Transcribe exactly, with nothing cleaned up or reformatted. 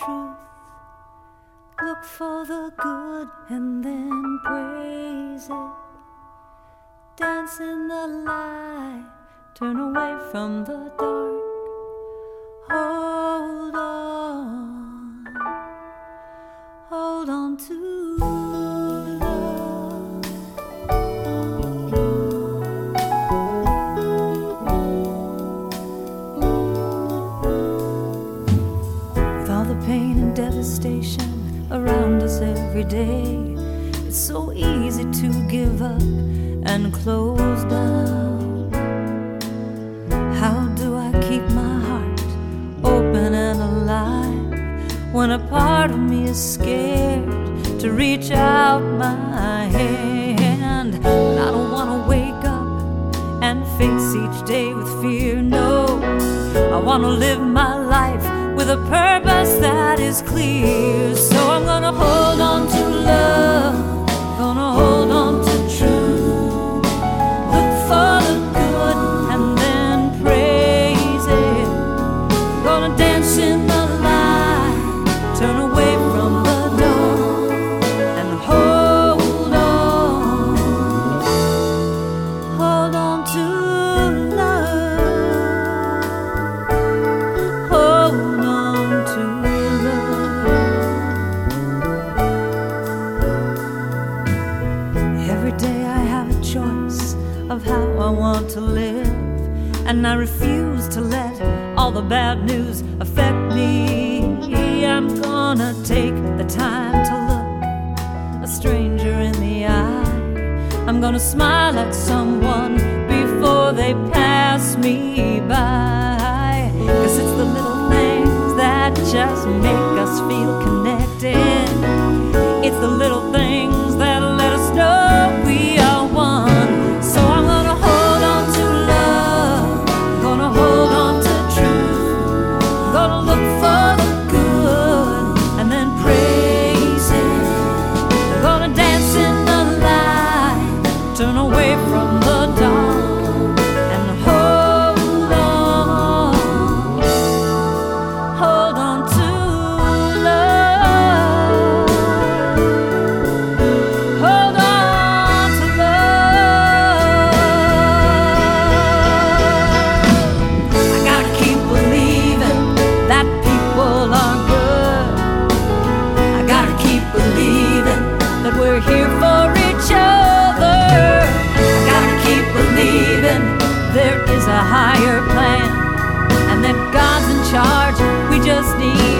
truth. Look for the good and then praise it. Dance in the light, turn away from the dark. Hold on, hold on to love. With all the pain and devastation around us every day, it's so easy to give up and close down. How do I keep my heart open and alive when a part of me is scared to reach out my hand? But I don't want to wake up and face each day with fear, no. I want to live my life with a purpose that is clear. So I'm gonna hold on to love, gonna hold on to truth. Look for the good and then praise it. Gonna dance in the light, turn away from the dark, and hold on, hold on to love, hold on to love. Every day I have a choice of how I want to live, and I refuse to let all the bad news affect me. I'm gonna take the time to look a stranger in the eye. I'm gonna smile at someone before they pass me by. 'Cause it's the little things that just make us feel connected. It's the little things that let us know we are one. So I'm gonna hold on to love, gonna hold on to truth, gonna look for the good and then praise it. Gonna dance in the light, turn away from the dark, and hold on, hold on to love, hold on to love. I gotta keep believing that people are good. I gotta keep believing that we're here for each other. I gotta keep believing there is a higher plan, and that God's in charge. We just need